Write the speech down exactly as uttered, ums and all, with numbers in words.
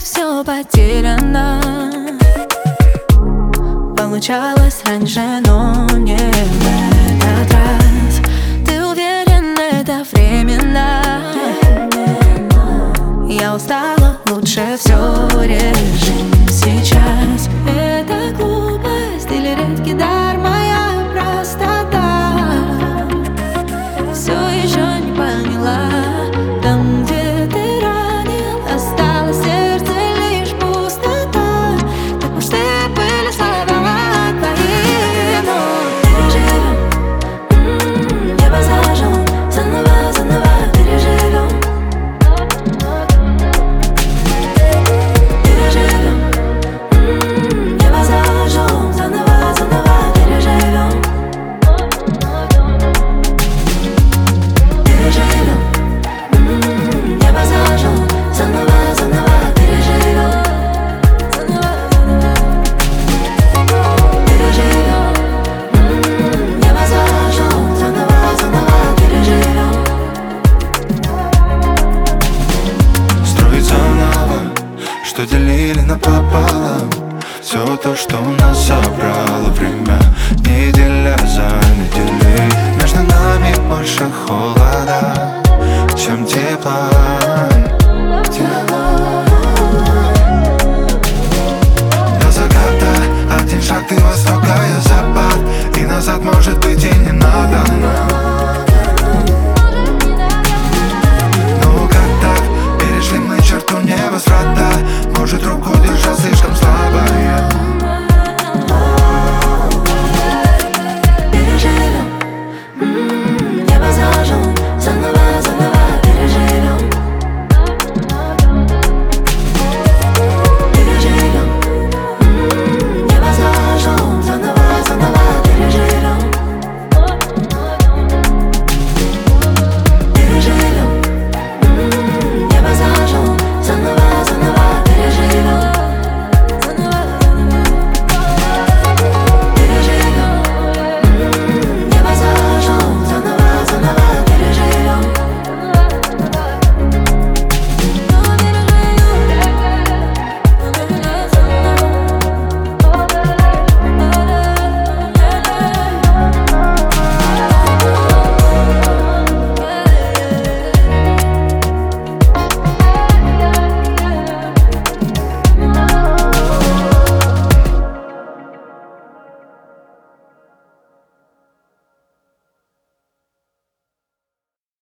все потеряно. Получалось раньше, но не в этот раз. Ты уверен, это временно? Я устала, лучше все решим сейчас. Это глупость или редкий дар, моя простота. Все еще не поняла, там, где ты ранил, осталось в сердце лишь пустота. Так пусты были слова твои, но переживем, м-м, небо зажжем, заново, заново переживем. Переживем, м-м, небо зажжем, заново, заново переживем. Переживем, м-м, небо зажжем, заново, заново переживем. Заново, заново переживем, м-м, небо зажжем, заново, заново переживем. Строить заново, что делили напополам. Все то, что у нас